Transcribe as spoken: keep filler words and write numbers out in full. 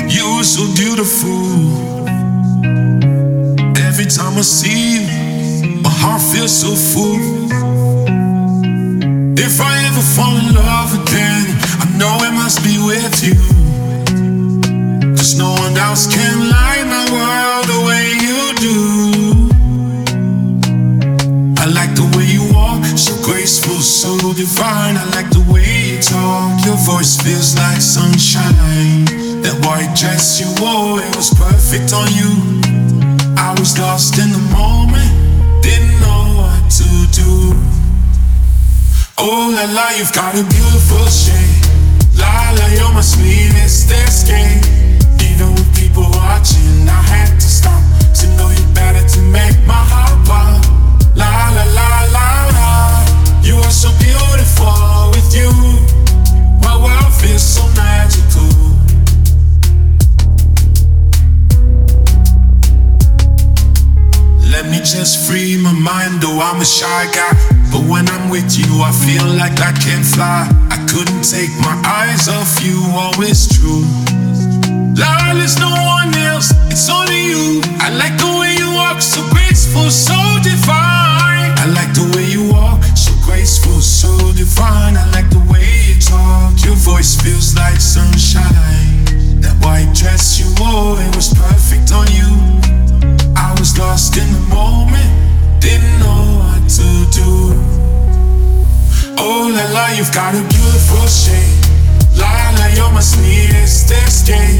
You were so beautiful. Every time I see you, my heart feels so full. If I ever fall in love again, I know it must be with you. Cause no one else can light my world the way you do. I like the way you walk, so graceful, so divine. I like the way you talk, your voice feels like sunshine. That white dress you wore, it was perfect on you. I was lost in the moment, didn't know what to do. Oh la la, you've got a beautiful shape. La la, you're my sweetest escape. Even with people watching, I had to stop to know you're better to make my heart pop. La la la la la, you are so beautiful with you. My world feels so magical. Let me just free my mind, though I'm a shy guy. But when I'm with you, I feel like I can fly. I couldn't take my eyes off you, always true. Love, there's no one else, it's only you. I like the way you walk, so graceful, so divine. I like the way you walk, so graceful, so divine. I like the way you talk, your voice feels like sunshine. That white dress you wore, it was perfect on you. I was lost in the moment, didn't know what to do. Oh la la, you've got a beautiful shape. La la, you're my sweetest escape.